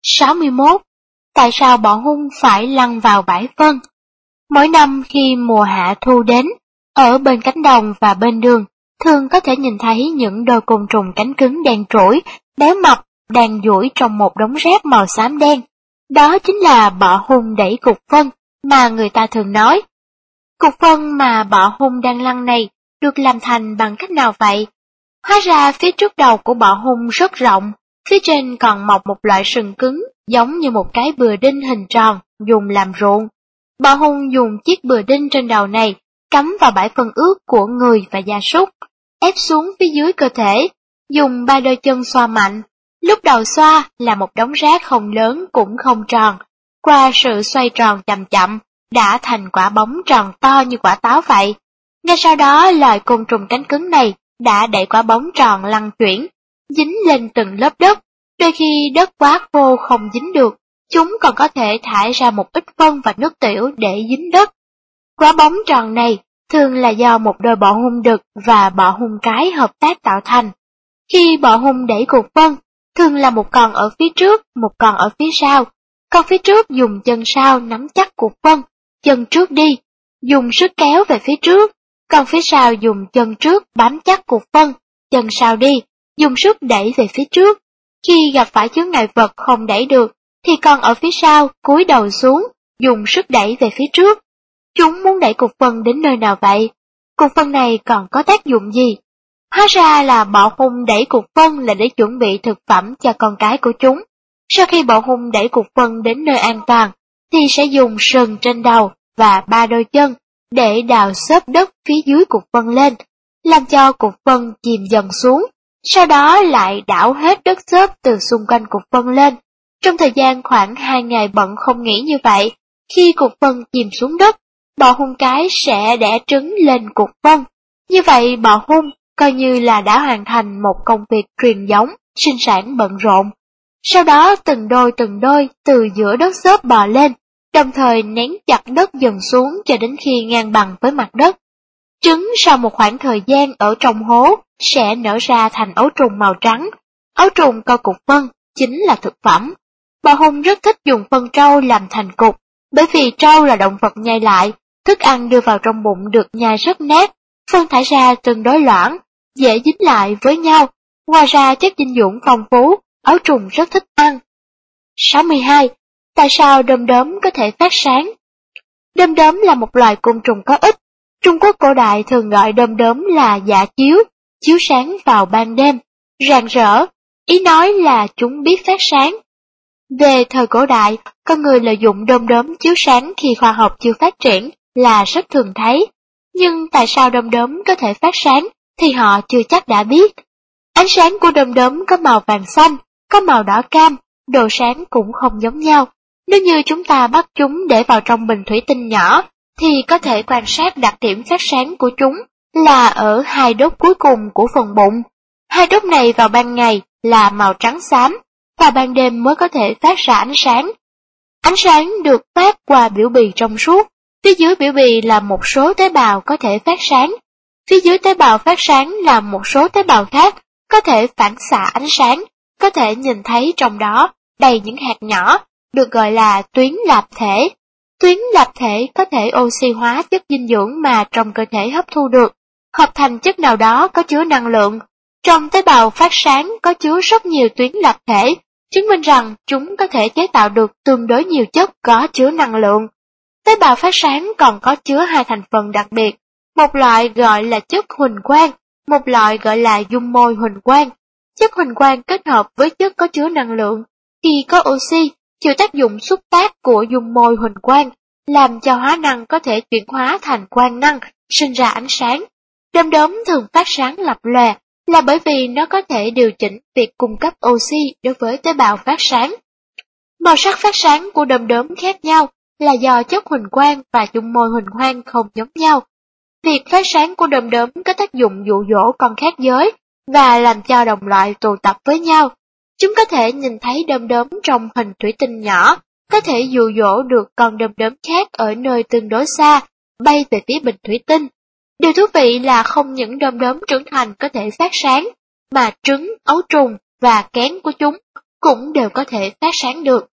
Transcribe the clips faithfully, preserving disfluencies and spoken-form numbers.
sáu mươi mốt. Tại sao bọ hung phải lăn vào bãi phân? Mỗi năm khi mùa hạ thu đến, ở bên cánh đồng và bên đường, thường có thể nhìn thấy những đôi côn trùng cánh cứng đen trũi, béo mập, đang duỗi trong một đống rác màu xám đen. Đó chính là bọ hung đẩy cục phân mà người ta thường nói. Cục phân mà bọ hung đang lăn này được làm thành bằng cách nào vậy? Hóa ra phía trước đầu của bọ hung rất rộng, phía trên còn mọc một loại sừng cứng giống như một cái bừa đinh hình tròn dùng làm ruộng. Bọ hung dùng chiếc bừa đinh trên đầu này cắm vào bãi phân ướt của người và gia súc, ép xuống phía dưới cơ thể, dùng ba đôi chân xoa mạnh. Lúc đầu xoa là một đống rác không lớn cũng không tròn, qua sự xoay tròn chậm chậm, đã thành quả bóng tròn to như quả táo vậy. Ngay sau đó loài côn trùng cánh cứng này đã đẩy quả bóng tròn lăn chuyển, dính lên từng lớp đất. Đôi khi đất quá khô không dính được, chúng còn có thể thải ra một ít phân và nước tiểu để dính đất. Quả bóng tròn này thường là do một đôi bọ hung đực và bọ hung cái hợp tác tạo thành. Khi bọ hung đẩy cục phân, thường là một con ở phía trước, một con ở phía sau. Con phía trước dùng chân sau nắm chắc cục phân, chân trước đi, dùng sức kéo về phía trước. Con phía sau dùng chân trước bám chắc cục phân, chân sau đi, dùng sức đẩy về phía trước. Khi gặp phải chướng ngại vật không đẩy được, thì con ở phía sau cúi đầu xuống, dùng sức đẩy về phía trước. Chúng muốn đẩy cục phân đến nơi nào vậy? Cục phân này còn có tác dụng gì? Hóa ra là bọ hung đẩy cục phân là để chuẩn bị thực phẩm cho con cái của chúng. Sau khi bọ hung đẩy cục phân đến nơi an toàn, thì sẽ dùng sừng trên đầu và ba đôi chân để đào xốp đất phía dưới cục phân lên, làm cho cục phân chìm dần xuống. Sau đó lại đảo hết đất xốp từ xung quanh cục phân lên. Trong thời gian khoảng hai ngày bận không nghỉ như vậy, khi cục phân chìm xuống đất, bọ hung cái sẽ đẻ trứng lên cục phân. Như vậy bọ hung coi như là đã hoàn thành một công việc truyền giống, sinh sản bận rộn. Sau đó từng đôi từng đôi từ giữa đất xốp bò lên, đồng thời nén chặt đất dần xuống cho đến khi ngang bằng với mặt đất. Trứng sau một khoảng thời gian ở trong hố sẽ nở ra thành ấu trùng màu trắng. Ấu trùng co cục phân chính là thực phẩm. Bọ hung rất thích dùng phân trâu làm thành cục, bởi vì trâu là động vật nhai lại, thức ăn đưa vào trong bụng được nhai rất nát, phân thải ra tương đối loãng, dễ dính lại với nhau. Ngoài ra chất dinh dưỡng phong phú, ấu trùng rất thích ăn. sáu mươi hai. Tại sao đom đóm có thể phát sáng? Đom đóm là một loài côn trùng có ích. Trung Quốc cổ đại thường gọi đom đóm là dạ chiếu, chiếu sáng vào ban đêm, rạng rỡ, ý nói là chúng biết phát sáng. Về thời cổ đại, con người lợi dụng đom đóm chiếu sáng khi khoa học chưa phát triển là rất thường thấy. Nhưng tại sao đom đóm có thể phát sáng thì họ chưa chắc đã biết. Ánh sáng của đom đóm có màu vàng xanh, có màu đỏ cam, độ sáng cũng không giống nhau. Nếu như chúng ta bắt chúng để vào trong bình thủy tinh nhỏ, thì có thể quan sát đặc điểm phát sáng của chúng là ở hai đốt cuối cùng của phần bụng. Hai đốt này vào ban ngày là màu trắng xám, và ban đêm mới có thể phát ra ánh sáng. Ánh sáng được phát qua biểu bì trong suốt, phía dưới biểu bì là một số tế bào có thể phát sáng. Phía dưới tế bào phát sáng là một số tế bào khác có thể phản xạ ánh sáng, có thể nhìn thấy trong đó đầy những hạt nhỏ, được gọi là tuyến lạp thể. Tuyến lạp thể có thể oxy hóa chất dinh dưỡng mà trong cơ thể hấp thu được, hợp thành chất nào đó có chứa năng lượng. Trong tế bào phát sáng có chứa rất nhiều tuyến lạp thể, chứng minh rằng chúng có thể chế tạo được tương đối nhiều chất có chứa năng lượng. Tế bào phát sáng còn có chứa hai thành phần đặc biệt, một loại gọi là chất huỳnh quang, một loại gọi là dung môi huỳnh quang. Chất huỳnh quang kết hợp với chất có chứa năng lượng, khi có oxy, chịu tác dụng xúc tác của dung môi huỳnh quang, làm cho hóa năng có thể chuyển hóa thành quang năng, sinh ra ánh sáng. Đom đóm thường phát sáng lập lòe là bởi vì nó có thể điều chỉnh việc cung cấp oxy đối với tế bào phát sáng. Màu sắc phát sáng của đom đóm khác nhau là do chất huỳnh quang và dung môi huỳnh quang không giống nhau. Việc phát sáng của đom đóm có tác dụng dụ dỗ con khác giới và làm cho đồng loại tụ tập với nhau. Chúng có thể nhìn thấy đom đóm trong hình thủy tinh nhỏ, có thể dụ dỗ được con đom đóm khác ở nơi tương đối xa, bay về phía bình thủy tinh. Điều thú vị là không những đom đóm trưởng thành có thể phát sáng, mà trứng, ấu trùng và kén của chúng cũng đều có thể phát sáng được.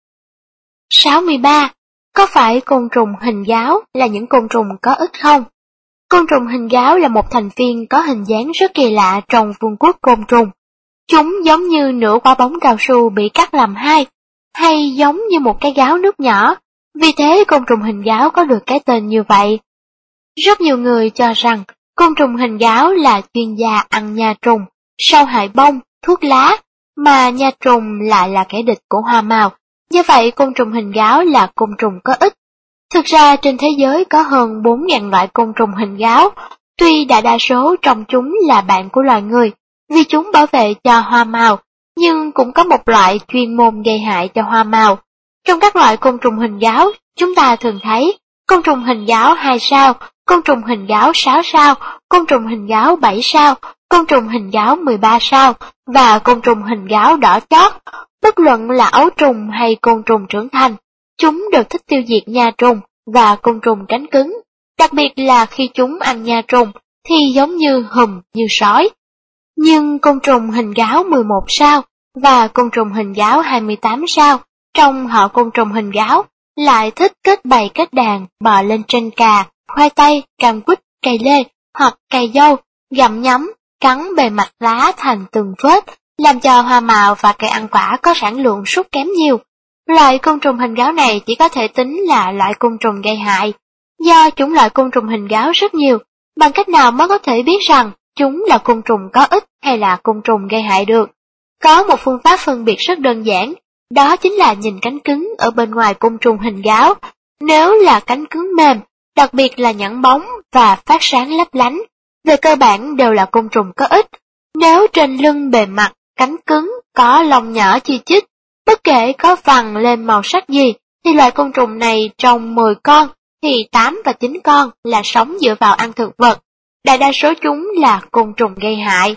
sáu mươi ba. Có phải côn trùng hình gáo là những côn trùng có ích không? Côn trùng hình gáo là một thành viên có hình dáng rất kỳ lạ trong vương quốc côn trùng. Chúng giống như nửa quả bóng cao su bị cắt làm hai, hay giống như một cái gáo nước nhỏ, vì thế côn trùng hình gáo có được cái tên như vậy. Rất nhiều người cho rằng côn trùng hình gáo là chuyên gia ăn nha trùng, sâu hại bông, thuốc lá, mà nha trùng lại là kẻ địch của hoa màu. Do vậy côn trùng hình gáo là côn trùng có ích. Thực ra trên thế giới có hơn bốn nghìn loại côn trùng hình gáo, tuy đại đa số trong chúng là bạn của loài người, vì chúng bảo vệ cho hoa màu, nhưng cũng có một loại chuyên môn gây hại cho hoa màu. Trong các loại côn trùng hình gáo, chúng ta thường thấy côn trùng hình gáo hai sao, côn trùng hình gáo sáu sao, côn trùng hình gáo bảy sao, côn trùng hình gáo mười ba sao và côn trùng hình gáo đỏ chót. Bất luận là ấu trùng hay côn trùng trưởng thành, chúng đều thích tiêu diệt nha trùng và côn trùng cánh cứng, đặc biệt là khi chúng ăn nha trùng thì giống như hùm như sói. Nhưng côn trùng hình gáo mười một sao và côn trùng hình gáo hai mươi tám sao trong họ côn trùng hình gáo lại thích kết bầy kết đàn bò lên trên cà, khoai tây, cam quýt, cây lê hoặc cây dâu, gặm nhấm, cắn bề mặt lá thành từng vết, làm cho hoa màu và cây ăn quả có sản lượng sút kém nhiều. Loại côn trùng hình gáo này chỉ có thể tính là loại côn trùng gây hại. Do chủng loại côn trùng hình gáo rất nhiều, bằng cách nào mới có thể biết rằng chúng là côn trùng có ích hay là côn trùng gây hại được? Có một phương pháp phân biệt rất đơn giản, đó chính là nhìn cánh cứng ở bên ngoài côn trùng hình gáo. Nếu là cánh cứng mềm, đặc biệt là nhẵn bóng và phát sáng lấp lánh, về cơ bản đều là côn trùng có ích. Nếu trên lưng bề mặt cánh cứng có lông nhỏ chi chít, bất kể có vằn lên màu sắc gì, thì loại côn trùng này trong mười con thì tám và chín con là sống dựa vào ăn thực vật. Đại đa số chúng là côn trùng gây hại.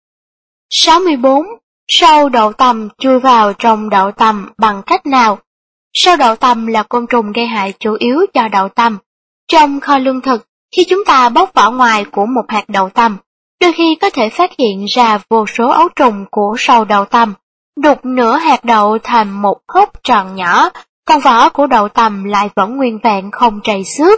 sáu mươi bốn. Sâu đậu tằm chui vào trong đậu tằm bằng cách nào? Sâu đậu tằm là côn trùng gây hại chủ yếu cho đậu tằm. Trong kho lương thực, khi chúng ta bóc vỏ ngoài của một hạt đậu tằm, đôi khi có thể phát hiện ra vô số ấu trùng của sâu đậu tằm, đục nửa hạt đậu thành một hốc tròn nhỏ, còn vỏ của đậu tằm lại vẫn nguyên vẹn không trầy xước.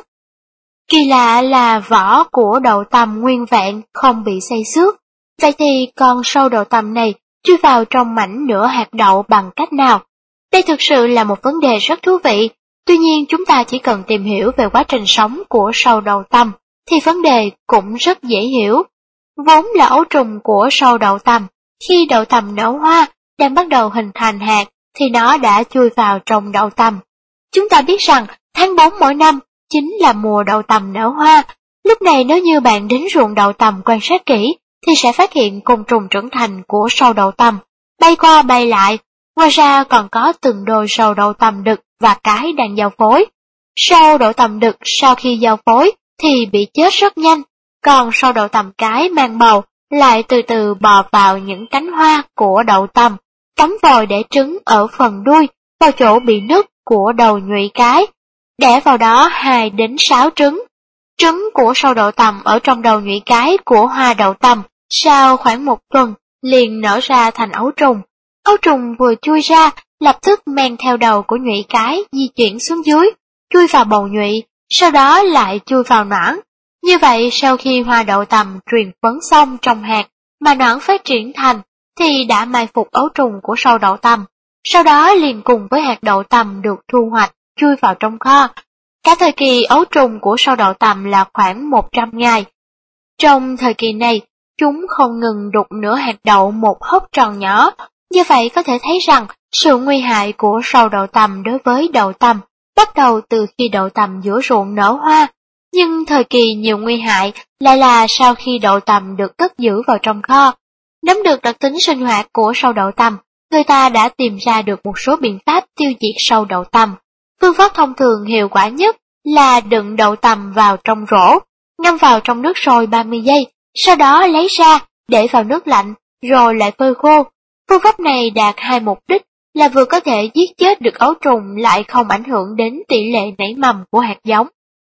Kỳ lạ là vỏ của đậu tằm nguyên vẹn không bị xây xước. Vậy thì con sâu đậu tằm này chui vào trong mảnh nửa hạt đậu bằng cách nào? Đây thực sự là một vấn đề rất thú vị. Tuy nhiên chúng ta chỉ cần tìm hiểu về quá trình sống của sâu đậu tằm thì vấn đề cũng rất dễ hiểu. Vốn là ấu trùng của sâu đậu tằm, khi đậu tằm nở hoa đang bắt đầu hình thành hạt thì nó đã chui vào trong đậu tằm. Chúng ta biết rằng tháng bốn mỗi năm chính là mùa đậu tằm nở hoa. Lúc này nếu như bạn đến ruộng đậu tằm quan sát kỹ thì sẽ phát hiện côn trùng trưởng thành của sâu đậu tằm bay qua bay lại. Ngoài ra còn có từng đôi sâu đậu tằm đực và cái đang giao phối. Sâu đậu tằm đực sau khi giao phối thì bị chết rất nhanh, còn sâu đậu tằm cái mang bầu lại từ từ bò vào những cánh hoa của đậu tằm, cắm vòi để trứng ở phần đuôi, vào chỗ bị nứt của đầu nhụy cái, đẻ vào đó hai đến sáu trứng. Trứng của sâu đậu tằm ở trong đầu nhụy cái của hoa đậu tằm, sau khoảng một tuần liền nở ra thành ấu trùng. Ấu trùng vừa chui ra, lập tức men theo đầu của nhụy cái di chuyển xuống dưới, chui vào bầu nhụy, sau đó lại chui vào noãn. Như vậy sau khi hoa đậu tằm truyền phấn xong trong hạt mà noãn phát triển thành thì đã mai phục ấu trùng của sâu đậu tằm, sau đó liền cùng với hạt đậu tằm được thu hoạch chui vào trong kho. Cả thời kỳ ấu trùng của sâu đậu tằm là khoảng một trăm ngày. Trong thời kỳ này, chúng không ngừng đục nửa hạt đậu một hốc tròn nhỏ, như vậy có thể thấy rằng sự nguy hại của sâu đậu tằm đối với đậu tằm bắt đầu từ khi đậu tằm giữa ruộng nở hoa. Nhưng thời kỳ nhiều nguy hại lại là sau khi đậu tằm được cất giữ vào trong kho. Nắm được đặc tính sinh hoạt của sâu đậu tằm, người ta đã tìm ra được một số biện pháp tiêu diệt sâu đậu tằm. Phương pháp thông thường hiệu quả nhất là đựng đậu tằm vào trong rổ, ngâm vào trong nước sôi ba mươi giây, sau đó lấy ra, để vào nước lạnh, rồi lại phơi khô. Phương pháp này đạt hai mục đích là vừa có thể giết chết được ấu trùng lại không ảnh hưởng đến tỷ lệ nảy mầm của hạt giống.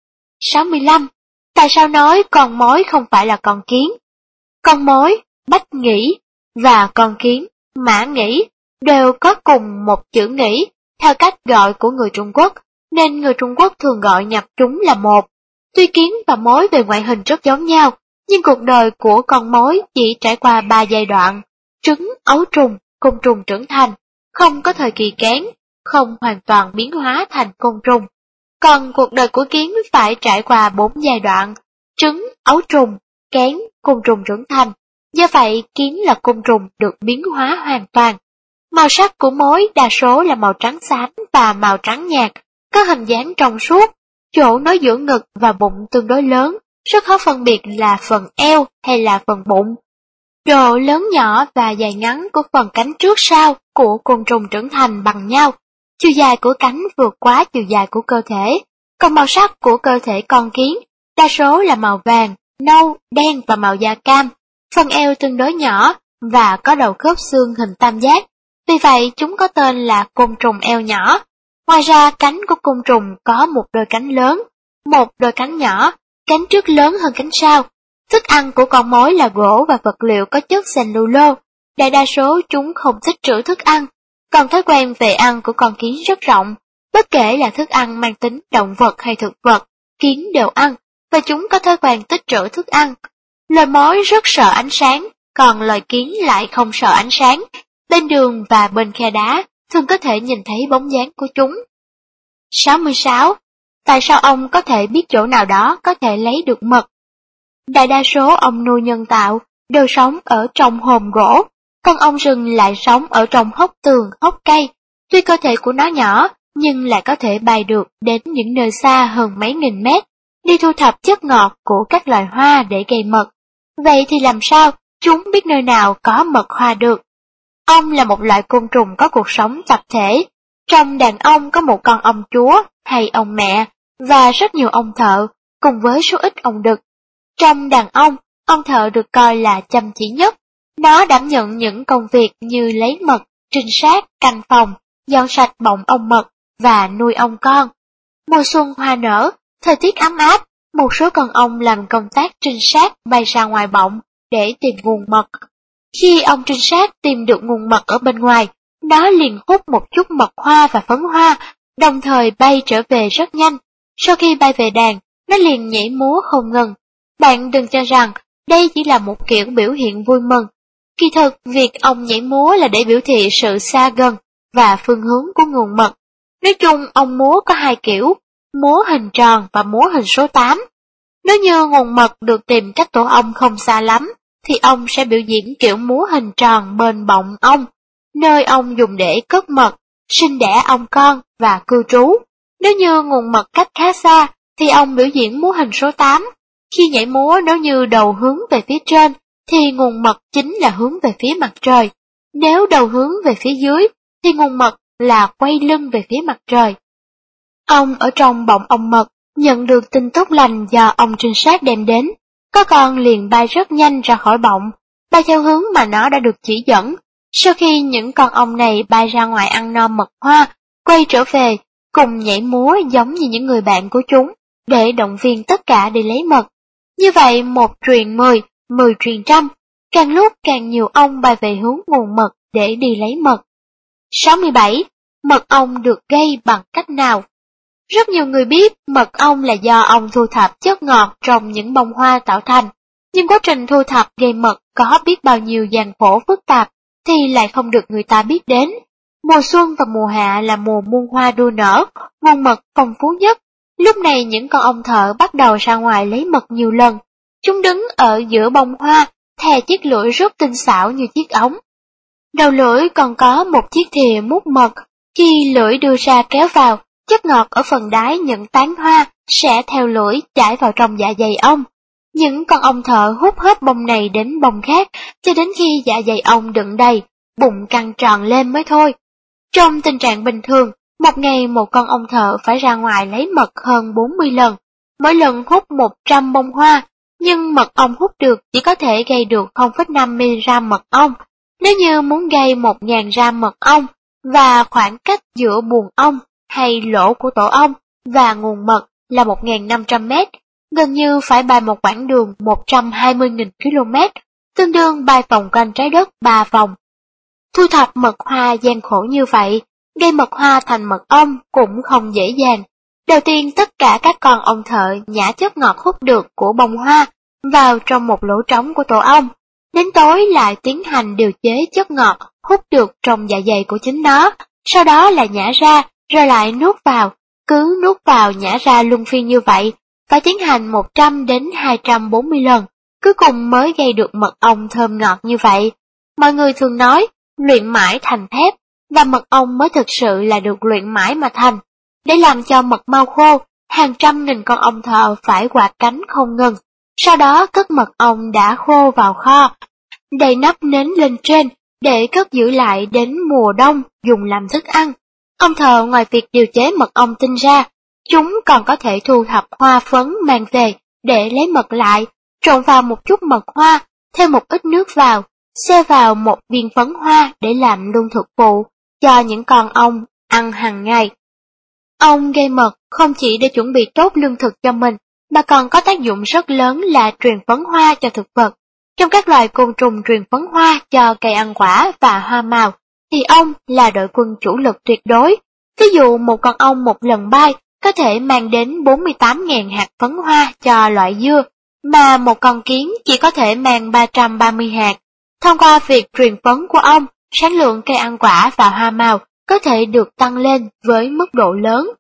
sáu mươi lăm. Tại sao nói con mối không phải là con kiến? Con mối, bách nghĩ, và con kiến, mã nghĩ đều có cùng một chữ nghĩa theo cách gọi của người Trung Quốc, nên người Trung Quốc thường gọi nhập chúng là một. Tuy kiến và mối về ngoại hình rất giống nhau, nhưng cuộc đời của con mối chỉ trải qua ba giai đoạn: trứng, ấu trùng, côn trùng trưởng thành, không có thời kỳ kén, không hoàn toàn biến hóa thành côn trùng. Còn cuộc đời của kiến phải trải qua bốn giai đoạn: trứng, ấu trùng, kén, côn trùng trưởng thành. Do vậy, kiến là côn trùng được biến hóa hoàn toàn. Màu sắc của mối đa số là màu trắng xám và màu trắng nhạt, có hình dáng trong suốt, chỗ nối giữa ngực và bụng tương đối lớn, rất khó phân biệt là phần eo hay là phần bụng. Độ lớn nhỏ và dài ngắn của phần cánh trước sau của côn trùng trưởng thành bằng nhau, chiều dài của cánh vượt quá chiều dài của cơ thể, còn màu sắc của cơ thể con kiến đa số là màu vàng, nâu, đen và màu da cam. Phần eo tương đối nhỏ và có đầu khớp xương hình tam giác, vì vậy chúng có tên là côn trùng eo nhỏ. Ngoài ra, cánh của côn trùng có một đôi cánh lớn, một đôi cánh nhỏ, cánh trước lớn hơn cánh sau. Thức ăn của con mối là gỗ và vật liệu có chất cellulose. Đại đa số chúng không tích trữ thức ăn, còn thói quen về ăn của con kiến rất rộng. Bất kể là thức ăn mang tính động vật hay thực vật, kiến đều ăn, và chúng có thói quen tích trữ thức ăn. Loài mối rất sợ ánh sáng, còn loài kiến lại không sợ ánh sáng. Bên đường và bên khe đá thường có thể nhìn thấy bóng dáng của chúng. sáu mươi sáu. Tại sao ong có thể biết chỗ nào đó có thể lấy được mật? Đại đa số ong nuôi nhân tạo đều sống ở trong hòm gỗ, còn ong rừng lại sống ở trong hốc tường, hốc cây. Tuy cơ thể của nó nhỏ, nhưng lại có thể bay được đến những nơi xa hơn mấy nghìn mét, đi thu thập chất ngọt của các loài hoa để gây mật. Vậy thì làm sao chúng biết nơi nào có mật hoa được? Ong là một loại côn trùng có cuộc sống tập thể. Trong đàn ong có một con ong chúa hay ong mẹ và rất nhiều ong thợ, cùng với số ít ong đực. Trong đàn ong, ong thợ được coi là chăm chỉ nhất. Nó đảm nhận những công việc như lấy mật, trinh sát, canh phòng, dọn sạch bọng ong mật và nuôi ong con. Mùa xuân hoa nở, thời tiết ấm áp, một số con ong làm công tác trinh sát bay ra ngoài bọng để tìm nguồn mật. Khi ong trinh sát tìm được nguồn mật ở bên ngoài, nó liền hút một chút mật hoa và phấn hoa, đồng thời bay trở về rất nhanh. Sau khi bay về đàn, nó liền nhảy múa không ngừng. Bạn đừng cho rằng đây chỉ là một kiểu biểu hiện vui mừng. Kỳ thực, việc ong nhảy múa là để biểu thị sự xa gần và phương hướng của nguồn mật. Nói chung, ong múa có hai kiểu, múa hình tròn và múa hình số tám. Nếu như nguồn mật được tìm cách tổ ong không xa lắm, thì ong sẽ biểu diễn kiểu múa hình tròn bên bọng ong, nơi ong dùng để cất mật, sinh đẻ ong con và cư trú. Nếu như nguồn mật cách khá xa, thì ong biểu diễn múa hình số tám. Khi nhảy múa, nếu như đầu hướng về phía trên, thì nguồn mật chính là hướng về phía mặt trời. Nếu đầu hướng về phía dưới, thì nguồn mật là quay lưng về phía mặt trời. Ong ở trong bọng ong mật nhận được tin tốt lành do ong trinh sát đem đến. Có con liền bay rất nhanh ra khỏi bọng, bay theo hướng mà nó đã được chỉ dẫn. Sau khi những con ong này bay ra ngoài ăn no mật hoa, quay trở về, cùng nhảy múa giống như những người bạn của chúng, để động viên tất cả đi lấy mật. Như vậy một truyền mười, mười truyền trăm, càng lúc càng nhiều ong bay về hướng nguồn mật để đi lấy mật. sáu mươi bảy. Mật ong được gây bằng cách nào? Rất nhiều người biết mật ong là do ong thu thập chất ngọt trong những bông hoa tạo thành, nhưng quá trình thu thập gây mật có biết bao nhiêu gian khổ phức tạp thì lại không được người ta biết đến. Mùa xuân và mùa hạ là mùa muôn hoa đua nở, nguồn mật phong phú nhất. Lúc này những con ong thợ bắt đầu ra ngoài lấy mật nhiều lần. Chúng đứng ở giữa bông hoa, thè chiếc lưỡi rất tinh xảo như chiếc ống. Đầu lưỡi còn có một chiếc thìa mút mật. Khi lưỡi đưa ra kéo vào, chất ngọt ở phần đáy những tán hoa sẽ theo lưỡi chảy vào trong dạ dày ong. Những con ong thợ hút hết bông này đến bông khác, cho đến khi dạ dày ong đựng đầy, bụng căng tròn lên mới thôi. Trong tình trạng bình thường, một ngày một con ong thợ phải ra ngoài lấy mật hơn bốn mươi lần, mỗi lần hút một trăm bông hoa, nhưng mật ong hút được chỉ có thể gây được không phẩy năm mi-li-gam mật ong. Nếu như muốn gây một nghìn gam mật ong, và khoảng cách giữa buồng ong hay lỗ của tổ ong và nguồn mật là một nghìn năm trăm mét, gần như phải bay một quãng đường một trăm hai mươi nghìn ki lô mét, tương đương bay vòng quanh trái đất ba vòng. Thu thập mật hoa gian khổ như vậy, gây mật hoa thành mật ong cũng không dễ dàng. Đầu tiên tất cả các con ong thợ nhả chất ngọt hút được của bông hoa vào trong một lỗ trống của tổ ong. Đến tối lại tiến hành điều chế chất ngọt hút được trong dạ dày của chính nó, sau đó là nhả ra, rồi lại nuốt vào, cứ nuốt vào nhả ra luân phiên như vậy, phải tiến hành một trăm đến hai trăm bốn mươi lần, cuối cùng mới gây được mật ong thơm ngọt như vậy. Mọi người thường nói, luyện mãi thành thép, và mật ong mới thực sự là được luyện mãi mà thành. Để làm cho mật mau khô, hàng trăm nghìn con ong thợ phải quạt cánh không ngừng, sau đó cất mật ong đã khô vào kho, đầy nắp nến lên trên, để cất giữ lại đến mùa đông dùng làm thức ăn. Ong thợ ngoài việc điều chế mật ong tinh ra, chúng còn có thể thu thập hoa phấn mang về để lấy mật lại, trộn vào một chút mật hoa, thêm một ít nước vào, xe vào một viên phấn hoa để làm lương thực phụ cho những con ong ăn hàng ngày. Ong gây mật không chỉ để chuẩn bị tốt lương thực cho mình, mà còn có tác dụng rất lớn là truyền phấn hoa cho thực vật. Trong các loài côn trùng truyền phấn hoa cho cây ăn quả và hoa màu, thì ong là đội quân chủ lực tuyệt đối. Ví dụ một con ong một lần bay có thể mang đến bốn mươi tám nghìn hạt phấn hoa cho loại dưa, mà một con kiến chỉ có thể mang ba trăm ba mươi hạt. Thông qua việc truyền phấn của ong, sản lượng cây ăn quả và hoa màu có thể được tăng lên với mức độ lớn.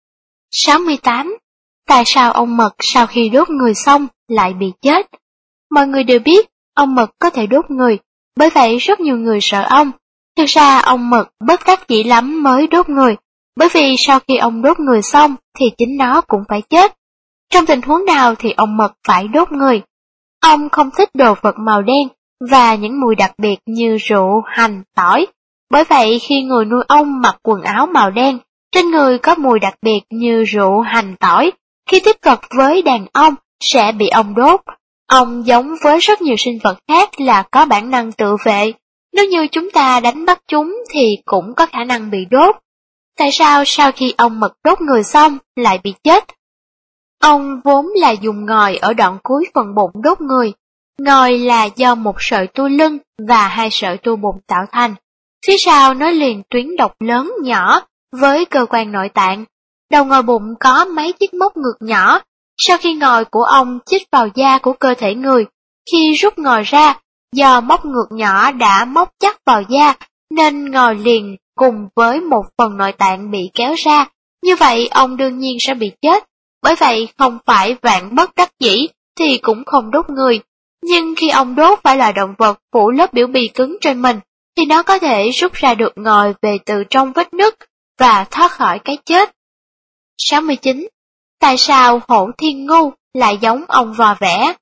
sáu mươi tám. Tại sao ong mật sau khi đốt người xong lại bị chết? Mọi người đều biết ong mật có thể đốt người, bởi vậy rất nhiều người sợ ong. Thực ra ong mật bất đắc dĩ lắm mới đốt người, bởi vì sau khi ong đốt người xong thì chính nó cũng phải chết. Trong tình huống nào thì ong mật phải đốt người? Ong không thích đồ vật màu đen và những mùi đặc biệt như rượu, hành, tỏi. Bởi vậy khi người nuôi ong mặc quần áo màu đen, trên người có mùi đặc biệt như rượu, hành, tỏi, khi tiếp cận với đàn ong sẽ bị ong đốt. Ong giống với rất nhiều sinh vật khác là có bản năng tự vệ. Nếu như chúng ta đánh bắt chúng thì cũng có khả năng bị đốt. Tại sao sau khi ong mật đốt người xong lại bị chết? Ong vốn là dùng ngòi ở đoạn cuối phần bụng đốt người. Ngòi là do một sợi tua lưng và hai sợi tua bụng tạo thành. Phía sau nối liền tuyến độc lớn nhỏ với cơ quan nội tạng. Đầu ngòi bụng có mấy chiếc móc ngược nhỏ. Sau khi ngòi của ong chích vào da của cơ thể người, khi rút ngòi ra, do móc ngược nhỏ đã móc chắc vào da, nên ngòi liền cùng với một phần nội tạng bị kéo ra. Như vậy ong đương nhiên sẽ bị chết. Bởi vậy không phải vạn bất đắc dĩ thì cũng không đốt người. Nhưng khi ong đốt phải là động vật phủ lớp biểu bì cứng trên mình, thì nó có thể rút ra được ngòi về từ trong vết nứt và thoát khỏi cái chết. sáu mươi chín. Tại sao hổ thiên ngu lại giống ong vò vẽ?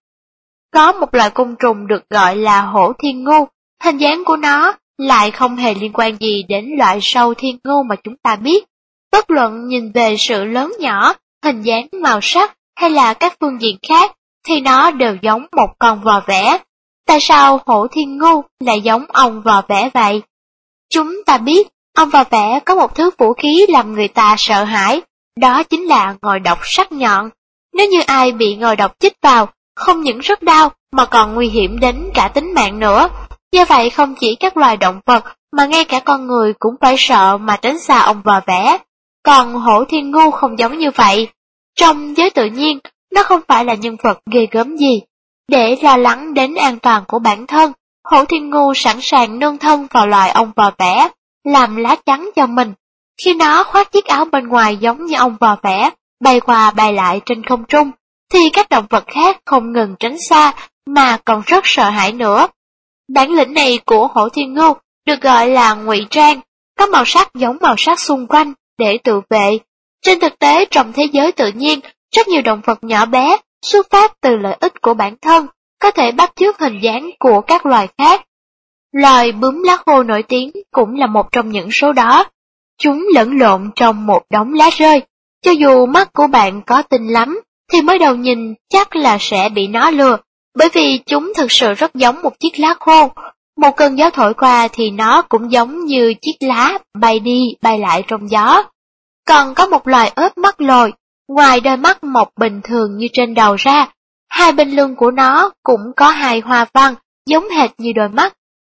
Có một loài côn trùng được gọi là hổ thiên ngu, hình dáng của nó lại không hề liên quan gì đến loại sâu thiên ngu mà chúng ta biết. Bất luận nhìn về sự lớn nhỏ, hình dáng, màu sắc hay là các phương diện khác, thì nó đều giống một con vò vẽ. Tại sao hổ thiên ngu lại giống ong vò vẽ vậy? Chúng ta biết, ong vò vẽ có một thứ vũ khí làm người ta sợ hãi, đó chính là ngòi độc sắc nhọn. Nếu như ai bị ngòi độc chích vào, không những rất đau mà còn nguy hiểm đến cả tính mạng nữa. Do vậy không chỉ các loài động vật mà ngay cả con người cũng phải sợ mà tránh xa ong vò vẽ. Còn hổ thiên ngu không giống như vậy. Trong giới tự nhiên, nó không phải là nhân vật ghê gớm gì. Để lo lắng đến an toàn của bản thân, hổ thiên ngu sẵn sàng nương thân vào loài ong vò vẽ, làm lá chắn cho mình. Khi nó khoác chiếc áo bên ngoài giống như ong vò vẽ, bay qua bay lại trên không trung, thì các động vật khác không ngừng tránh xa mà còn rất sợ hãi nữa. Bản lĩnh này của hổ thiên ngu được gọi là ngụy trang, có màu sắc giống màu sắc xung quanh để tự vệ. Trên thực tế trong thế giới tự nhiên, rất nhiều động vật nhỏ bé xuất phát từ lợi ích của bản thân, có thể bắt chước hình dáng của các loài khác. Loài bướm lá khô nổi tiếng cũng là một trong những số đó. Chúng lẫn lộn trong một đống lá rơi. Cho dù mắt của bạn có tinh lắm, thì mới đầu nhìn chắc là sẽ bị nó lừa, bởi vì chúng thực sự rất giống một chiếc lá khô. Một cơn gió thổi qua thì nó cũng giống như chiếc lá bay đi bay lại trong gió. Còn có một loài ếch mắt lồi, ngoài đôi mắt mọc bình thường như trên đầu ra, hai bên lưng của nó cũng có hai hoa văn giống hệt như đôi mắt.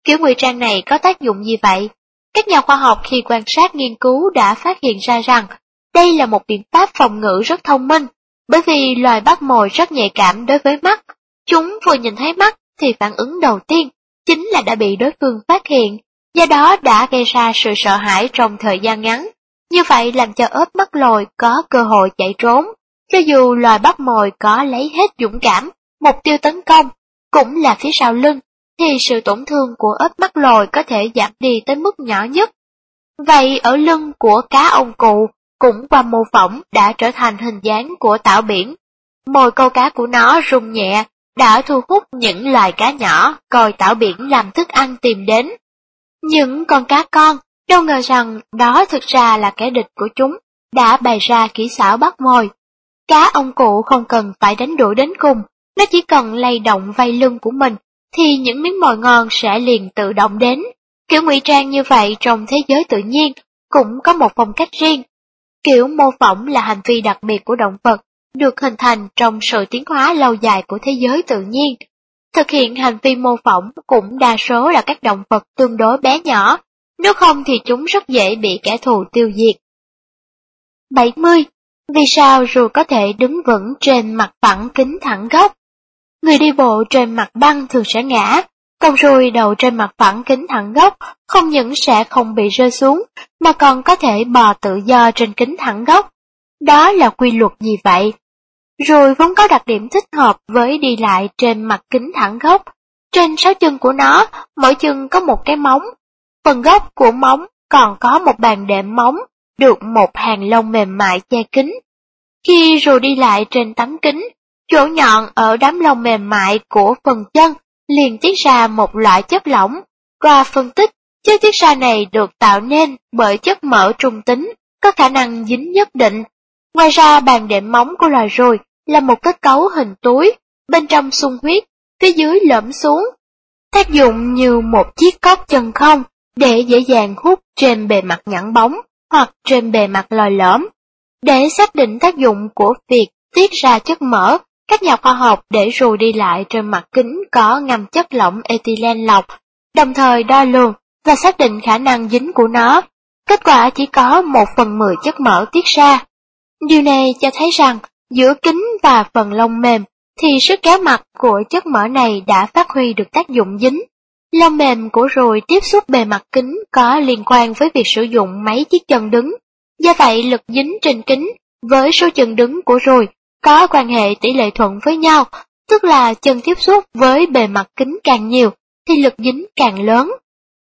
Kiểu ngụy trang này có tác dụng gì vậy? Các nhà khoa học khi quan sát nghiên cứu đã phát hiện ra rằng đây là một biện pháp phòng ngự rất thông minh, bởi vì loài bắt mồi rất nhạy cảm đối với mắt. Chúng vừa nhìn thấy mắt thì phản ứng đầu tiên chính là đã bị đối phương phát hiện, do đó đã gây ra sự sợ hãi trong thời gian ngắn. Như vậy làm cho ếch mắt lồi có cơ hội chạy trốn. Cho dù loài bắt mồi có lấy hết dũng cảm, mục tiêu tấn công cũng là phía sau lưng, thì sự tổn thương của ếch mắt lồi có thể giảm đi tới mức nhỏ nhất. Vậy ở lưng của cá ông cụ cũng qua mô phỏng đã trở thành hình dáng của tảo biển. Mồi câu cá của nó rung nhẹ đã thu hút những loài cá nhỏ coi tảo biển làm thức ăn tìm đến. Những con cá con đâu ngờ rằng đó thực ra là kẻ địch của chúng, đã bày ra kỹ xảo bắt mồi. Cá ông cụ không cần phải đánh đuổi đến cùng, nó chỉ cần lay động vây lưng của mình thì những miếng mồi ngon sẽ liền tự động đến. Kiểu ngụy trang như vậy trong thế giới tự nhiên cũng có một phong cách riêng. Kiểu mô phỏng là hành vi đặc biệt của động vật, được hình thành trong sự tiến hóa lâu dài của thế giới tự nhiên. Thực hiện hành vi mô phỏng cũng đa số là các động vật tương đối bé nhỏ, nếu không thì chúng rất dễ bị kẻ thù tiêu diệt. bảy mươi. Vì sao rùa có thể đứng vững trên mặt phẳng kính thẳng góc? Người đi bộ trên mặt băng thường sẽ ngã, còn ruồi đậu trên mặt phẳng kính thẳng góc không những sẽ không bị rơi xuống, mà còn có thể bò tự do trên kính thẳng góc. Đó là quy luật gì vậy? Ruồi vốn có đặc điểm thích hợp với đi lại trên mặt kính thẳng góc. Trên sáu chân của nó, mỗi chân có một cái móng. Phần gốc của móng còn có một bàn đệm móng, được một hàng lông mềm mại che kính. Khi ruồi đi lại trên tấm kính, chỗ nhọn ở đám lông mềm mại của phần chân liền tiết ra một loại chất lỏng. Qua phân tích, chất tiết ra này được tạo nên bởi chất mỡ trung tính, có khả năng dính nhất định. Ngoài ra, bàn đệm móng của loài ruồi là một kết cấu hình túi, bên trong sung huyết, phía dưới lõm xuống. Tác dụng như một chiếc cốc chân không để dễ dàng hút trên bề mặt nhẵn bóng hoặc trên bề mặt lồi lõm. Để xác định tác dụng của việc tiết ra chất mỡ, các nhà khoa học để ruồi đi lại trên mặt kính có ngâm chất lỏng ethylene lọc, đồng thời đo lường và xác định khả năng dính của nó. Kết quả chỉ có một phần mười chất mỡ tiết ra. Điều này cho thấy rằng giữa kính và phần lông mềm thì sức kéo mặt của chất mỡ này đã phát huy được tác dụng dính. Lông mềm của ruồi tiếp xúc bề mặt kính có liên quan với việc sử dụng mấy chiếc chân đứng. Do vậy, lực dính trên kính với số chân đứng của ruồi có quan hệ tỷ lệ thuận với nhau, tức là chân tiếp xúc với bề mặt kính càng nhiều thì lực dính càng lớn.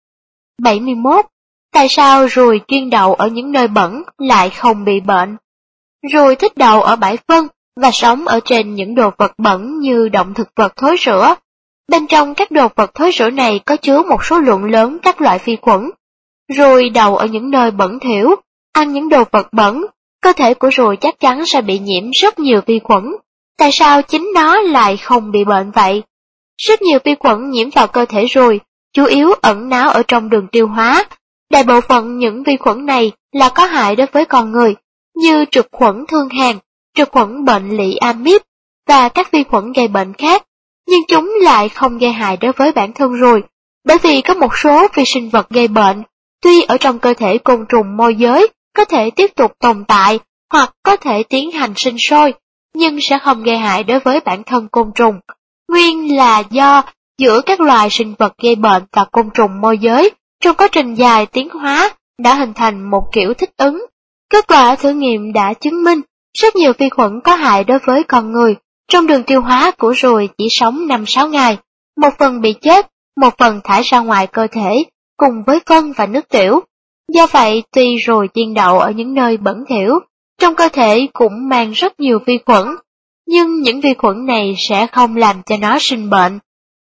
bảy mươi mốt. Tại sao ruồi chuyên đậu ở những nơi bẩn lại không bị bệnh? Ruồi thích đậu ở bãi phân và sống ở trên những đồ vật bẩn như động thực vật thối rữa. Bên trong các đồ vật thối rữa này có chứa một số lượng lớn các loại vi khuẩn. Ruồi đậu ở những nơi bẩn thỉu, ăn những đồ vật bẩn, cơ thể của ruồi chắc chắn sẽ bị nhiễm rất nhiều vi khuẩn. Tại sao chính nó lại không bị bệnh vậy? Rất nhiều vi khuẩn nhiễm vào cơ thể ruồi, chủ yếu ẩn náu ở trong đường tiêu hóa. Đại bộ phận những vi khuẩn này là có hại đối với con người, như trực khuẩn thương hàn, trực khuẩn bệnh lỵ amip và các vi khuẩn gây bệnh khác, nhưng chúng lại không gây hại đối với bản thân ruồi, bởi vì có một số vi sinh vật gây bệnh, tuy ở trong cơ thể côn trùng môi giới có thể tiếp tục tồn tại hoặc có thể tiến hành sinh sôi, nhưng sẽ không gây hại đối với bản thân côn trùng. Nguyên là do giữa các loài sinh vật gây bệnh và côn trùng môi giới trong quá trình dài tiến hóa đã hình thành một kiểu thích ứng. Kết quả thử nghiệm đã chứng minh rất nhiều vi khuẩn có hại đối với con người trong đường tiêu hóa của ruồi chỉ sống năm sáu ngày, một phần bị chết, một phần thải ra ngoài cơ thể, cùng với phân và nước tiểu. Do vậy, tuy ruồi chiên đậu ở những nơi bẩn thỉu, trong cơ thể cũng mang rất nhiều vi khuẩn, nhưng những vi khuẩn này sẽ không làm cho nó sinh bệnh.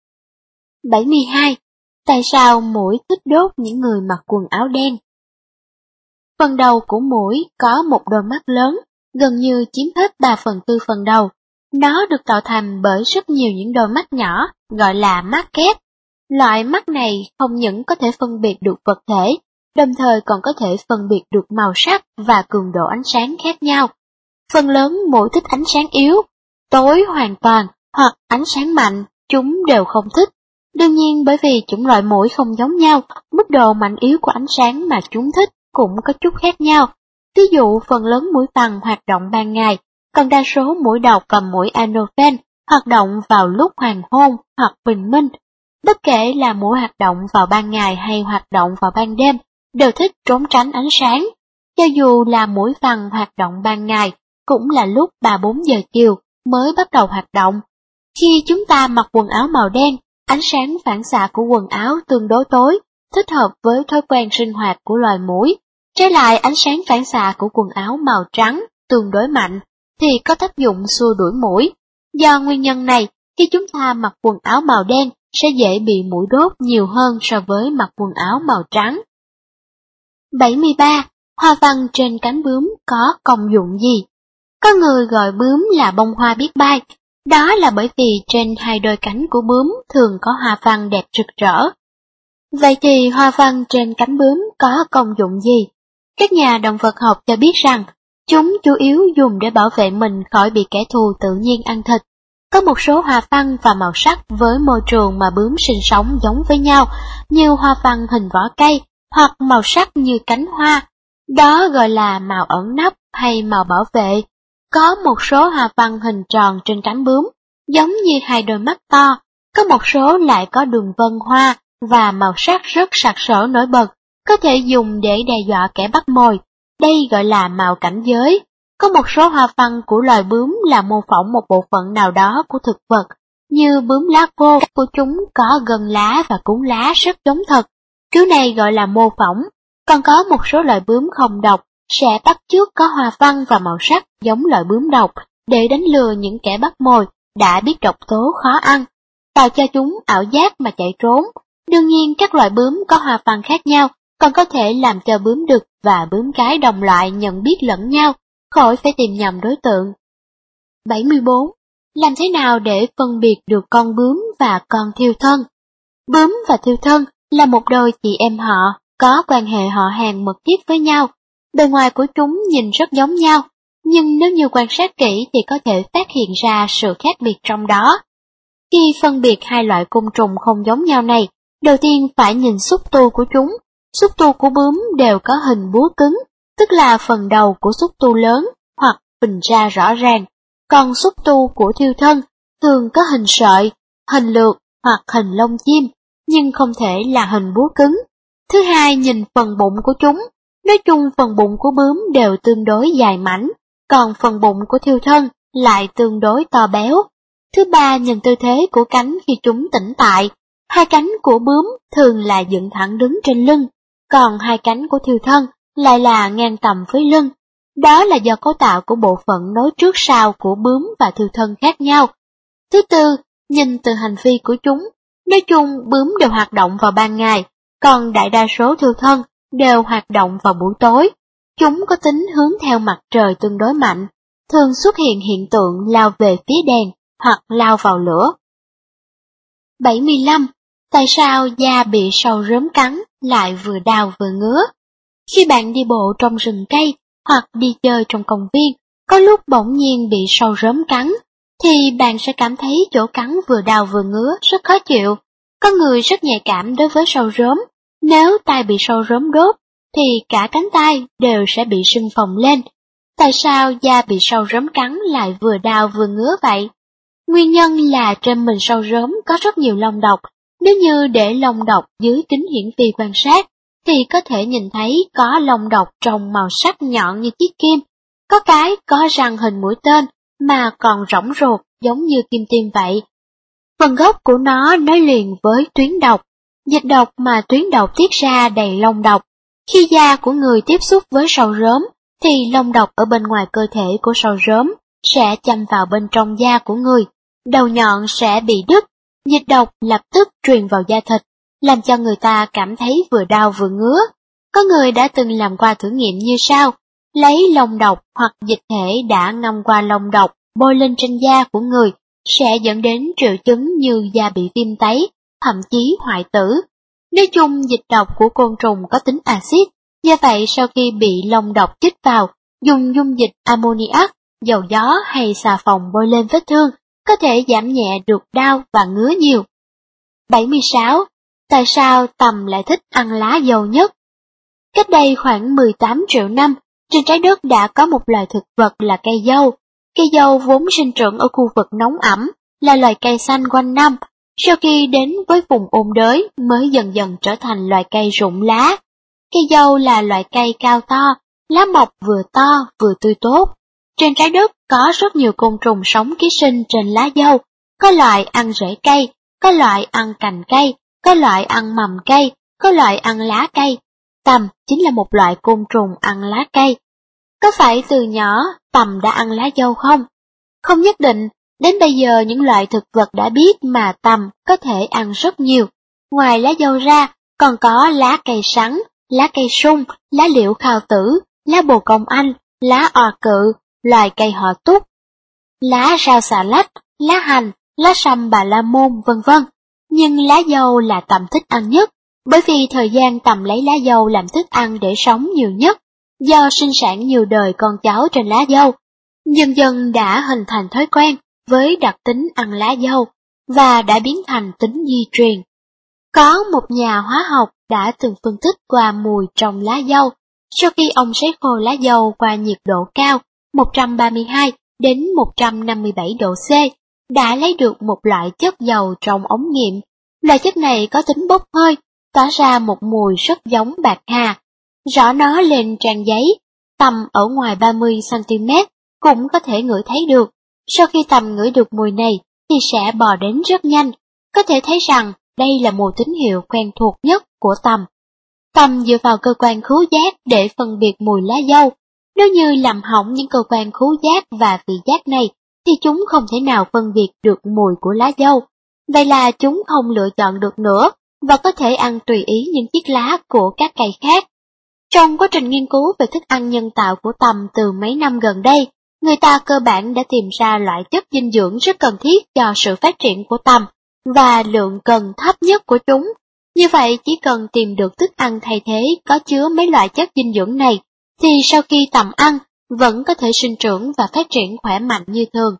bảy mươi hai. Tại sao muỗi thích đốt những người mặc quần áo đen? Phần đầu của muỗi có một đôi mắt lớn, gần như chiếm hết ba phần tư phần đầu. Nó được tạo thành bởi rất nhiều những đôi mắt nhỏ, gọi là mắt kép. Loại mắt này không những có thể phân biệt được vật thể, đồng thời còn có thể phân biệt được màu sắc và cường độ ánh sáng khác nhau. Phần lớn muỗi thích ánh sáng yếu, tối hoàn toàn hoặc ánh sáng mạnh, chúng đều không thích. Đương nhiên bởi vì chủng loại muỗi không giống nhau, mức độ mạnh yếu của ánh sáng mà chúng thích cũng có chút khác nhau. Ví dụ phần lớn muỗi vằn hoạt động ban ngày, còn đa số muỗi độc và muỗi Anopheles hoạt động vào lúc hoàng hôn hoặc bình minh. Bất kể là muỗi hoạt động vào ban ngày hay hoạt động vào ban đêm, đều thích trốn tránh ánh sáng. Cho dù là muỗi vằn hoạt động ban ngày, cũng là lúc ba bốn giờ chiều mới bắt đầu hoạt động. Khi chúng ta mặc quần áo màu đen, ánh sáng phản xạ của quần áo tương đối tối, thích hợp với thói quen sinh hoạt của loài muỗi. Trái lại, ánh sáng phản xạ của quần áo màu trắng tương đối mạnh, thì có tác dụng xua đuổi muỗi. Do nguyên nhân này, khi chúng ta mặc quần áo màu đen sẽ dễ bị muỗi đốt nhiều hơn so với mặc quần áo màu trắng. bảy mươi ba. Hoa văn trên cánh bướm có công dụng gì? Có người gọi bướm là bông hoa biết bay, đó là bởi vì trên hai đôi cánh của bướm thường có hoa văn đẹp rực rỡ. Vậy thì hoa văn trên cánh bướm có công dụng gì? Các nhà động vật học cho biết rằng, chúng chủ yếu dùng để bảo vệ mình khỏi bị kẻ thù tự nhiên ăn thịt. Có một số hoa văn và màu sắc với môi trường mà bướm sinh sống giống với nhau, như hoa văn hình vỏ cây, hoặc màu sắc như cánh hoa. Đó gọi là màu ẩn nấp hay màu bảo vệ. Có một số hoa văn hình tròn trên cánh bướm, giống như hai đôi mắt to. Có một số lại có đường vân hoa và màu sắc rất sặc sỡ nổi bật, có thể dùng để đe dọa kẻ bắt mồi. Đây gọi là màu cảnh giới. Có một số hoa văn của loài bướm là mô phỏng một bộ phận nào đó của thực vật, như bướm lá khô của chúng có gân lá và cuốn lá rất giống thật. Kiểu này gọi là mô phỏng. Còn có một số loài bướm không độc sẽ bắt chước có hoa văn và màu sắc giống loài bướm độc để đánh lừa những kẻ bắt mồi đã biết độc tố khó ăn, tạo cho chúng ảo giác mà chạy trốn. Đương nhiên các loài bướm có hoa văn khác nhau còn có thể làm cho bướm đực và bướm cái đồng loại nhận biết lẫn nhau, khỏi phải tìm nhầm đối tượng. bảy mươi bốn. Làm thế nào để phân biệt được con bướm và con thiêu thân? Bướm và thiêu thân là một đôi chị em họ, có quan hệ họ hàng mật thiết với nhau. Bề ngoài của chúng nhìn rất giống nhau, nhưng nếu như quan sát kỹ thì có thể phát hiện ra sự khác biệt trong đó. Khi phân biệt hai loại côn trùng không giống nhau này, đầu tiên phải nhìn xúc tu của chúng. Xúc tu của bướm đều có hình búa cứng, tức là phần đầu của xúc tu lớn hoặc phình ra rõ ràng, còn xúc tu của thiêu thân thường có hình sợi, hình lược hoặc hình lông chim, nhưng không thể là hình búa cứng. Thứ hai, nhìn phần bụng của chúng. Nói chung phần bụng của bướm đều tương đối dài mảnh, còn phần bụng của thiêu thân lại tương đối to béo. Thứ ba, nhìn tư thế của cánh khi chúng tĩnh tại. Hai cánh của bướm thường là dựng thẳng đứng trên lưng, còn hai cánh của thiêu thân lại là ngang tầm với lưng. Đó là do cấu tạo của bộ phận nối trước sau của bướm và thiêu thân khác nhau. Thứ tư, nhìn từ hành vi của chúng. Nói chung bướm đều hoạt động vào ban ngày, còn đại đa số thiêu thân đều hoạt động vào buổi tối. Chúng có tính hướng theo mặt trời tương đối mạnh, thường xuất hiện hiện tượng lao về phía đèn hoặc lao vào lửa. bảy mươi lăm. Tại sao da bị sâu rớm cắn lại vừa đau vừa ngứa? Khi bạn đi bộ trong rừng cây hoặc đi chơi trong công viên, có lúc bỗng nhiên bị sâu rớm cắn, thì bạn sẽ cảm thấy chỗ cắn vừa đau vừa ngứa rất khó chịu. Có người rất nhạy cảm đối với sâu rớm. Nếu tay bị sâu rớm đốt, thì cả cánh tay đều sẽ bị sưng phồng lên. Tại sao da bị sâu rớm cắn lại vừa đau vừa ngứa vậy? Nguyên nhân là trên mình sâu rớm có rất nhiều lông độc. Nếu như để lông độc dưới kính hiển vi quan sát, thì có thể nhìn thấy có lông độc trông màu sắc nhọn như chiếc kim. Có cái có răng hình mũi tên, mà còn rỗng ruột giống như kim tiêm vậy. Phần gốc của nó nối liền với tuyến độc. Dịch độc mà tuyến độc tiết ra đầy lông độc. Khi da của người tiếp xúc với sâu rớm, thì lông độc ở bên ngoài cơ thể của sâu rớm sẽ châm vào bên trong da của người. Đầu nhọn sẽ bị đứt, dịch độc lập tức truyền vào da thịt, làm cho người ta cảm thấy vừa đau vừa ngứa. Có người đã từng làm qua thử nghiệm như sau: lấy lông độc hoặc dịch thể đã ngâm qua lông độc bôi lên trên da của người, sẽ dẫn đến triệu chứng như da bị viêm tấy, thậm chí hoại tử. Nói chung, dịch độc của côn trùng có tính axit, do vậy sau khi bị lông độc chích vào, dùng dung dịch ammoniac, dầu gió hay xà phòng bôi lên vết thương, có thể giảm nhẹ được đau và ngứa nhiều. bảy mươi sáu. Tại sao tằm lại thích ăn lá dâu nhất? Cách đây khoảng mười tám triệu năm, trên trái đất đã có một loài thực vật là cây dâu. Cây dâu vốn sinh trưởng ở khu vực nóng ẩm, là loài cây xanh quanh năm, sau khi đến với vùng ôn đới mới dần dần trở thành loài cây rụng lá. Cây dâu là loại cây cao to, lá mọc vừa to vừa tươi tốt. Trên trái đất có rất nhiều côn trùng sống ký sinh trên lá dâu, có loại ăn rễ cây, có loại ăn cành cây, có loại ăn mầm cây, có loại ăn lá cây. Tằm chính là một loại côn trùng ăn lá cây. Có phải từ nhỏ tằm đã ăn lá dâu không? Không nhất định, đến bây giờ những loại thực vật đã biết mà tằm có thể ăn rất nhiều. Ngoài lá dâu ra, còn có lá cây sắn, lá cây sung, lá liễu khao tử, lá bồ công anh, lá ò cự, loài cây họ túc, lá rau xà lách, lá hành, lá sâm bà la môn, vân vân. Nhưng lá dâu là tằm thích ăn nhất, bởi vì thời gian tằm lấy lá dâu làm thức ăn để sống nhiều nhất, do sinh sản nhiều đời con cháu trên lá dâu, dần dần đã hình thành thói quen với đặc tính ăn lá dâu và đã biến thành tính di truyền. Có một nhà hóa học đã từng phân tích qua mùi trong lá dâu. Sau khi ông sấy khô lá dâu qua nhiệt độ cao một trăm ba mươi hai đến một trăm năm mươi bảy độ C, đã lấy được một loại chất dầu trong ống nghiệm. Loại chất này có tính bốc hơi, tỏa ra một mùi rất giống bạc hà. Rõ nó lên trang giấy, tằm ở ngoài ba mươi xăng ti mét cũng có thể ngửi thấy được. Sau khi tằm ngửi được mùi này thì sẽ bò đến rất nhanh. Có thể thấy rằng đây là một tín hiệu quen thuộc nhất của tằm. Tằm dựa vào cơ quan khứu giác để phân biệt mùi lá dâu. Nếu như làm hỏng những cơ quan khứu giác và vị giác này, thì chúng không thể nào phân biệt được mùi của lá dâu. Vậy là chúng không lựa chọn được nữa, và có thể ăn tùy ý những chiếc lá của các cây khác. Trong quá trình nghiên cứu về thức ăn nhân tạo của tằm từ mấy năm gần đây, người ta cơ bản đã tìm ra loại chất dinh dưỡng rất cần thiết cho sự phát triển của tằm, và lượng cần thấp nhất của chúng. Như vậy chỉ cần tìm được thức ăn thay thế có chứa mấy loại chất dinh dưỡng này, thì sau khi tằm ăn, vẫn có thể sinh trưởng và phát triển khỏe mạnh như thường.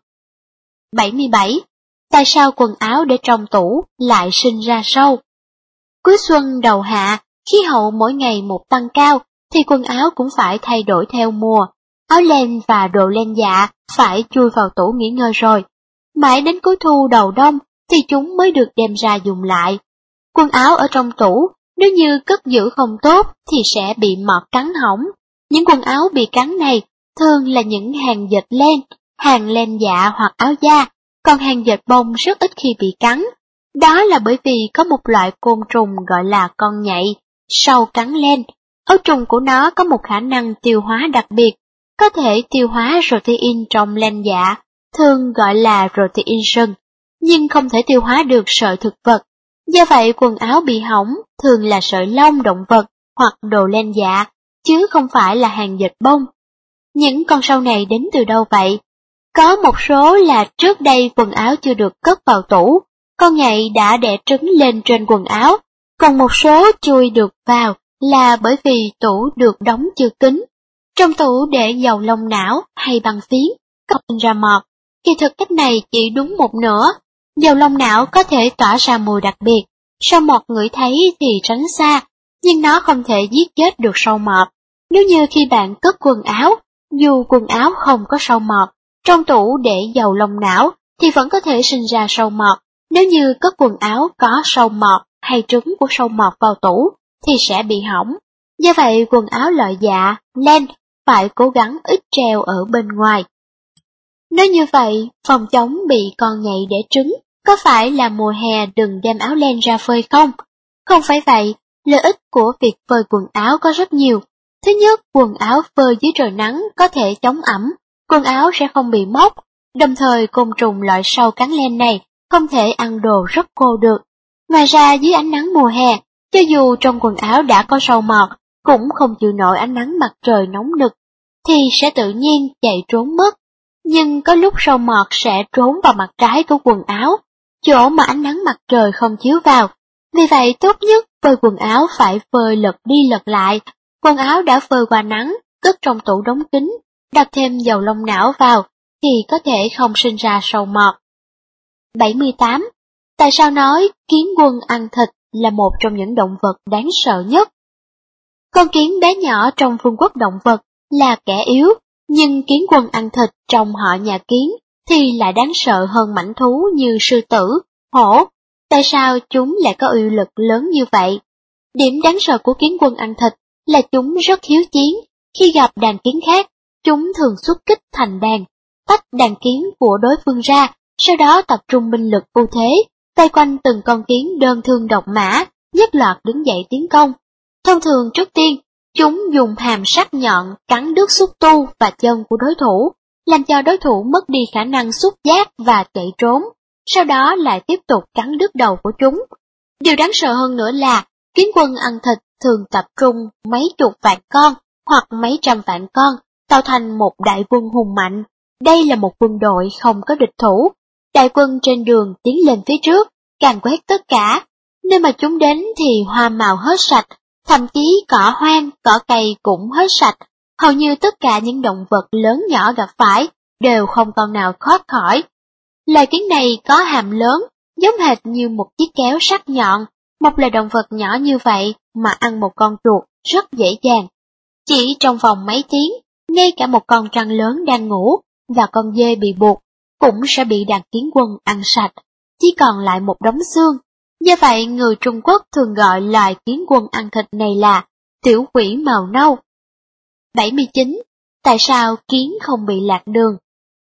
bảy mươi bảy. Tại sao quần áo để trong tủ lại sinh ra sâu? Cuối xuân đầu hạ, khí hậu mỗi ngày một tăng cao, thì quần áo cũng phải thay đổi theo mùa. Áo len và đồ len dạ phải chui vào tủ nghỉ ngơi rồi. Mãi đến cuối thu đầu đông thì chúng mới được đem ra dùng lại. Quần áo ở trong tủ, nếu như cất giữ không tốt thì sẽ bị mọt cắn hỏng. Những quần áo bị cắn này thường là những hàng dệt len, hàng len dạ hoặc áo da, còn hàng dệt bông rất ít khi bị cắn. Đó là bởi vì có một loại côn trùng gọi là con nhạy, sâu cắn len. Ấu trùng của nó có một khả năng tiêu hóa đặc biệt, có thể tiêu hóa protein trong len dạ, thường gọi là protein sừng, nhưng không thể tiêu hóa được sợi thực vật. Do vậy quần áo bị hỏng thường là sợi lông động vật hoặc đồ len dạ, chứ không phải là hàng dệt bông. Những con sâu này đến từ đâu vậy? Có một số là trước đây quần áo chưa được cất vào tủ, con nhạy đã đẻ trứng lên trên quần áo, còn một số chui được vào là bởi vì tủ được đóng chưa kín. Trong tủ để dầu lông não hay băng phiến, có sinh ra mọt. Kỳ thực cách này chỉ đúng một nửa. Dầu lông não có thể tỏa ra mùi đặc biệt, sâu mọt ngửi thấy thì tránh xa, nhưng nó không thể giết chết được sâu mọt. Nếu như khi bạn cất quần áo, dù quần áo không có sâu mọt, trong tủ để dầu lông não thì vẫn có thể sinh ra sâu mọt. Nếu như cất quần áo có sâu mọt hay trứng của sâu mọt vào tủ thì sẽ bị hỏng. Do vậy quần áo loại dạ, len phải cố gắng ít treo ở bên ngoài. Nếu như vậy, phòng chống bị con nhạy đẻ trứng, có phải là mùa hè đừng đem áo len ra phơi không? Không phải vậy, lợi ích của việc phơi quần áo có rất nhiều. Thứ nhất, quần áo phơi dưới trời nắng có thể chống ẩm, quần áo sẽ không bị mốc, đồng thời côn trùng loại sâu cắn len này không thể ăn đồ rất khô được. Ngoài ra dưới ánh nắng mùa hè, cho dù trong quần áo đã có sâu mọt, cũng không chịu nổi ánh nắng mặt trời nóng nực, thì sẽ tự nhiên chạy trốn mất. Nhưng có lúc sâu mọt sẽ trốn vào mặt trái của quần áo, chỗ mà ánh nắng mặt trời không chiếu vào. Vì vậy tốt nhất phơi quần áo phải phơi lật đi lật lại. Quần áo đã phơi qua nắng, cất trong tủ đóng kín, đặt thêm dầu lông não vào, thì có thể không sinh ra sâu mọt. bảy mươi tám. Tại sao nói kiến quân ăn thịt là một trong những động vật đáng sợ nhất? Con kiến bé nhỏ trong vương quốc động vật là kẻ yếu, nhưng kiến quân ăn thịt trong họ nhà kiến thì lại đáng sợ hơn mãnh thú như sư tử, hổ. Tại sao chúng lại có uy lực lớn như vậy? Điểm đáng sợ của kiến quân ăn thịt là chúng rất hiếu chiến. Khi gặp đàn kiến khác, chúng thường xuất kích thành đàn, tách đàn kiến của đối phương ra, sau đó tập trung binh lực ưu thế, vây quanh từng con kiến đơn thương độc mã, nhất loạt đứng dậy tiến công. Thông thường trước tiên, chúng dùng hàm sắc nhọn cắn đứt xúc tu và chân của đối thủ, làm cho đối thủ mất đi khả năng xúc giác và chạy trốn, sau đó lại tiếp tục cắn đứt đầu của chúng. Điều đáng sợ hơn nữa là, kiến quân ăn thịt thường tập trung mấy chục vạn con hoặc mấy trăm vạn con, tạo thành một đại quân hùng mạnh. Đây là một quân đội không có địch thủ. Đại quân trên đường tiến lên phía trước, càn quét tất cả. Nơi mà chúng đến thì hoa màu hết sạch, thậm chí cỏ hoang, cỏ cây cũng hết sạch. Hầu như tất cả những động vật lớn nhỏ gặp phải đều không con nào thoát khỏi. Loài kiến này có hàm lớn, giống hệt như một chiếc kéo sắc nhọn. Một loài động vật nhỏ như vậy mà ăn một con chuột rất dễ dàng. Chỉ trong vòng mấy tiếng, ngay cả một con trăng lớn đang ngủ và con dê bị buộc cũng sẽ bị đàn kiến quân ăn sạch, chỉ còn lại một đống xương. Do vậy, người Trung Quốc thường gọi loài kiến quân ăn thịt này là tiểu quỷ màu nâu. bảy mươi chín. Tại sao kiến không bị lạc đường?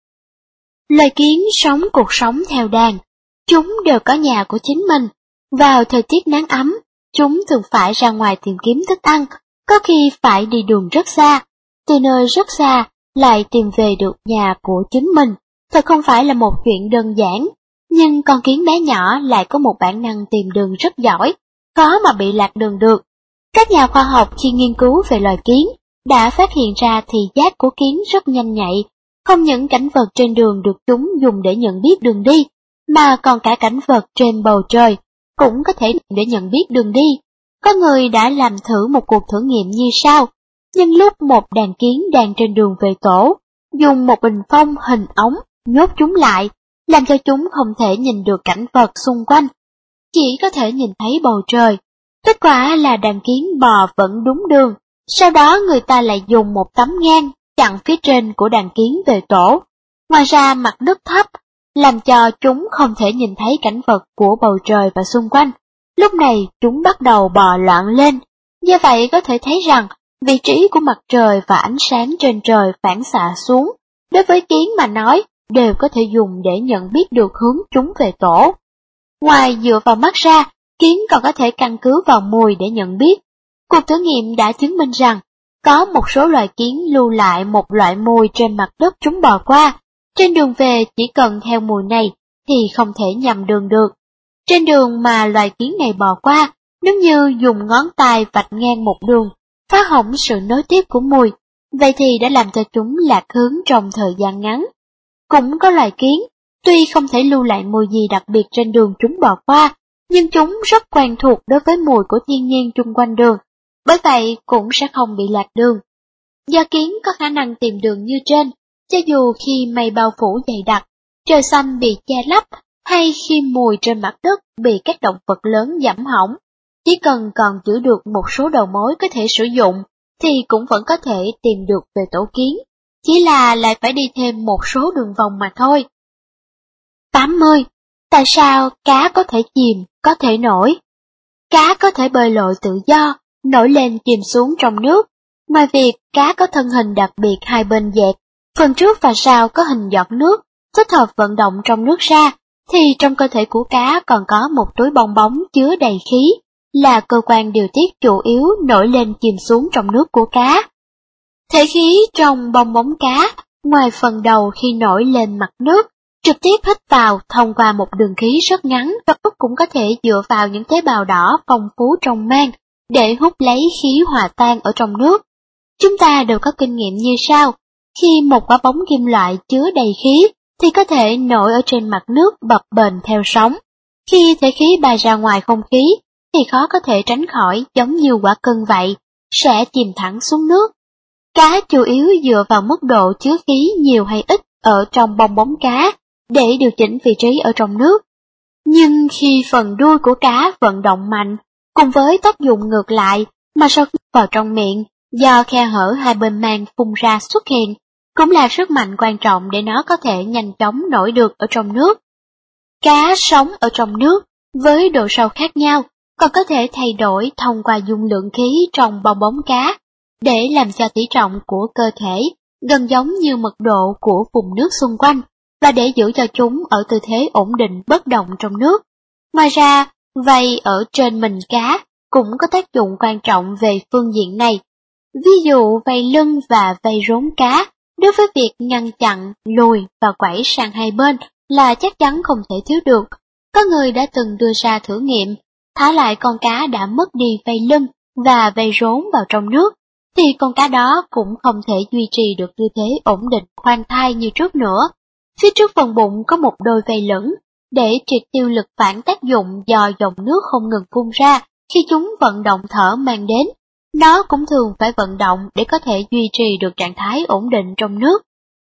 Loài kiến sống cuộc sống theo đàn. Chúng đều có nhà của chính mình. Vào thời tiết nắng ấm, chúng thường phải ra ngoài tìm kiếm thức ăn, có khi phải đi đường rất xa. Từ nơi rất xa, lại tìm về được nhà của chính mình. Thật không phải là một chuyện đơn giản. Nhưng con kiến bé nhỏ lại có một bản năng tìm đường rất giỏi, khó mà bị lạc đường được. Các nhà khoa học khi nghiên cứu về loài kiến đã phát hiện ra thị giác của kiến rất nhanh nhạy, không những cảnh vật trên đường được chúng dùng để nhận biết đường đi, mà còn cả cảnh vật trên bầu trời cũng có thể để nhận biết đường đi. Có người đã làm thử một cuộc thử nghiệm như sau. Nhân lúc một đàn kiến đang trên đường về tổ, dùng một bình phong hình ống nhốt chúng lại, làm cho chúng không thể nhìn được cảnh vật xung quanh, chỉ có thể nhìn thấy bầu trời. Kết quả là đàn kiến bò vẫn đúng đường, sau đó người ta lại dùng một tấm ngang chặn phía trên của đàn kiến về tổ. Ngoài ra mặt đất thấp, làm cho chúng không thể nhìn thấy cảnh vật của bầu trời và xung quanh. Lúc này chúng bắt đầu bò loạn lên. Do vậy có thể thấy rằng vị trí của mặt trời và ánh sáng trên trời phản xạ xuống, đối với kiến mà nói, đều có thể dùng để nhận biết được hướng chúng về tổ. Ngoài dựa vào mắt ra, kiến còn có thể căn cứ vào mùi để nhận biết. Cuộc thử nghiệm đã chứng minh rằng, có một số loài kiến lưu lại một loại mùi trên mặt đất chúng bò qua. Trên đường về chỉ cần theo mùi này thì không thể nhầm đường được. Trên đường mà loài kiến này bò qua, nếu như dùng ngón tay vạch ngang một đường, phá hỏng sự nối tiếp của mùi, vậy thì đã làm cho chúng lạc hướng trong thời gian ngắn. Cũng có loài kiến, tuy không thể lưu lại mùi gì đặc biệt trên đường chúng bò qua, nhưng chúng rất quen thuộc đối với mùi của thiên nhiên chung quanh đường, bởi vậy cũng sẽ không bị lạc đường. Do kiến có khả năng tìm đường như trên, cho dù khi mây bao phủ dày đặc, trời xanh bị che lấp, hay khi mùi trên mặt đất bị các động vật lớn giẫm hỏng, chỉ cần còn giữ được một số đầu mối có thể sử dụng, thì cũng vẫn có thể tìm được về tổ kiến, chỉ là lại phải đi thêm một số đường vòng mà thôi. tám mươi. Tại sao cá có thể chìm, có thể nổi? Cá có thể bơi lội tự do, nổi lên chìm xuống trong nước. Ngoài việc cá có thân hình đặc biệt hai bên dẹt, phần trước và sau có hình giọt nước, thích hợp vận động trong nước ra, thì trong cơ thể của cá còn có một túi bong bóng chứa đầy khí, là cơ quan điều tiết chủ yếu nổi lên chìm xuống trong nước của cá. Thể khí trong bong bóng cá, ngoài phần đầu khi nổi lên mặt nước, trực tiếp hít vào thông qua một đường khí rất ngắn, và cũng có thể dựa vào những tế bào đỏ phong phú trong mang để hút lấy khí hòa tan ở trong nước. Chúng ta đều có kinh nghiệm như sau: khi một quả bóng kim loại chứa đầy khí thì có thể nổi ở trên mặt nước bập bềnh theo sóng. Khi thể khí bay ra ngoài không khí thì khó có thể tránh khỏi, giống như quả cân vậy, sẽ chìm thẳng xuống nước. Cá chủ yếu dựa vào mức độ chứa khí nhiều hay ít ở trong bong bóng cá để điều chỉnh vị trí ở trong nước. Nhưng khi phần đuôi của cá vận động mạnh, cùng với tác dụng ngược lại mà sau khi vào trong miệng, do khe hở hai bên mang phun ra xuất hiện, cũng là sức mạnh quan trọng để nó có thể nhanh chóng nổi được ở trong nước. Cá sống ở trong nước, với độ sâu khác nhau, còn có thể thay đổi thông qua dung lượng khí trong bong bóng cá, để làm cho tỷ trọng của cơ thể gần giống như mật độ của vùng nước xung quanh, và để giữ cho chúng ở tư thế ổn định bất động trong nước. Ngoài ra, vây ở trên mình cá cũng có tác dụng quan trọng về phương diện này. Ví dụ vây lưng và vây rốn cá, đối với việc ngăn chặn, lùi và quẩy sang hai bên là chắc chắn không thể thiếu được. Có người đã từng đưa ra thử nghiệm, thả lại con cá đã mất đi vây lưng và vây rốn vào trong nước, thì con cá đó cũng không thể duy trì được tư thế ổn định khoan thai như trước nữa. Phía trước phần bụng có một đôi vây lửng, để triệt tiêu lực phản tác dụng do dòng nước không ngừng phun ra khi chúng vận động thở mang đến. Nó cũng thường phải vận động để có thể duy trì được trạng thái ổn định trong nước.